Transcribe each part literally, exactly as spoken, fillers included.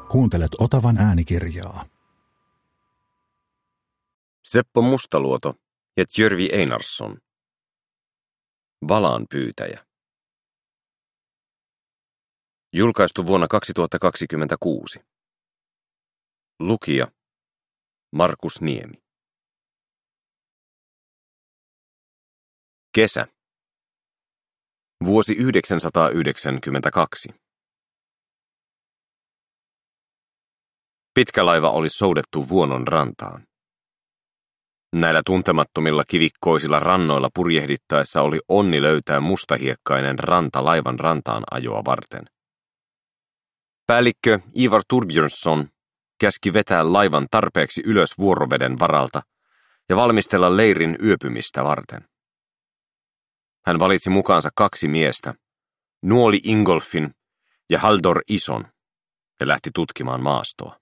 Kuuntelet Otavan äänikirjaa. Seppo Mustaluoto ja Tjörvi Einarsson. Valaan pyytäjä. Julkaistu vuonna kaksituhattakaksikymmentäkuusi. Lukija Markus Niemi. Kesä. Vuosi yhdeksänsataayhdeksänkymmentäkaksi. Pitkä laiva oli soudettu Vuonon rantaan. Näillä tuntemattomilla kivikkoisilla rannoilla purjehdittaessa oli onni löytää mustahiekkainen ranta laivan rantaan ajoa varten. Päällikkö Ivar Torbjörnsson käski vetää laivan tarpeeksi ylös vuoroveden varalta ja valmistella leirin yöpymistä varten. Hän valitsi mukaansa kaksi miestä, Nuoli Ingolfin ja Haldor Ison, ja lähti tutkimaan maastoa.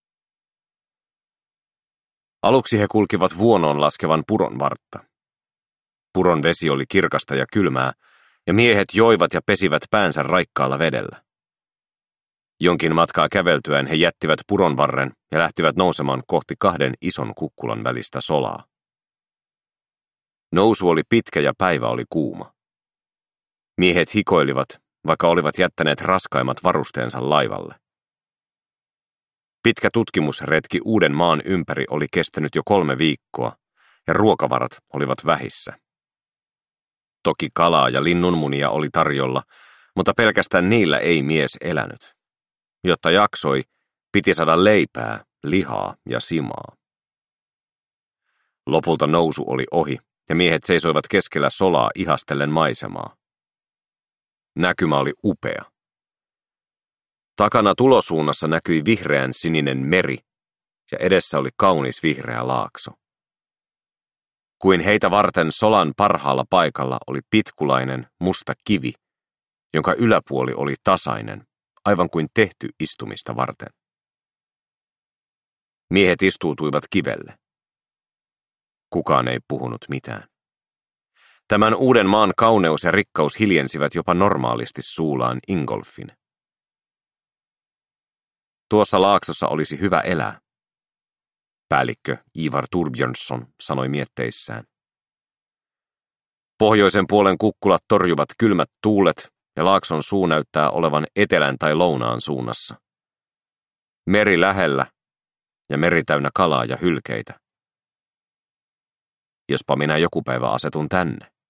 Aluksi he kulkivat Vuonoon laskevan puron vartta. Puron vesi oli kirkasta ja kylmää, ja miehet joivat ja pesivät päänsä raikkaalla vedellä. Jonkin matkaa käveltyään he jättivät puron varren ja lähtivät nousemaan kohti kahden ison kukkulan välistä solaa. Nousu oli pitkä ja päivä oli kuuma. Miehet hikoilivat, vaikka olivat jättäneet raskaimmat varusteensa laivalle. Pitkä tutkimusretki uuden maan ympäri oli kestänyt jo kolme viikkoa, ja ruokavarat olivat vähissä. Toki kalaa ja linnunmunia oli tarjolla, mutta pelkästään niillä ei mies elänyt. Jotta jaksoi, piti saada leipää, lihaa ja simaa. Lopulta nousu oli ohi, ja miehet seisoivat keskellä solaa ihastellen maisemaa. Näkymä oli upea. Takana tulosuunnassa näkyi vihreän sininen meri, ja edessä oli kaunis vihreä laakso. Kuin heitä varten solan parhaalla paikalla oli pitkulainen, musta kivi, jonka yläpuoli oli tasainen, aivan kuin tehty istumista varten. Miehet istuutuivat kivelle. Kukaan ei puhunut mitään. Tämän uuden maan kauneus ja rikkaus hiljensivät jopa normaalisti suulaan Ingolfin. Tuossa laaksossa olisi hyvä elää, päällikkö Ivar Torbjörnsson sanoi mietteissään. Pohjoisen puolen kukkulat torjuvat kylmät tuulet ja laakson suu näyttää olevan etelän tai lounaan suunnassa. Meri lähellä ja meri täynnä kalaa ja hylkeitä. Jospa minä joku päivä asetun tänne.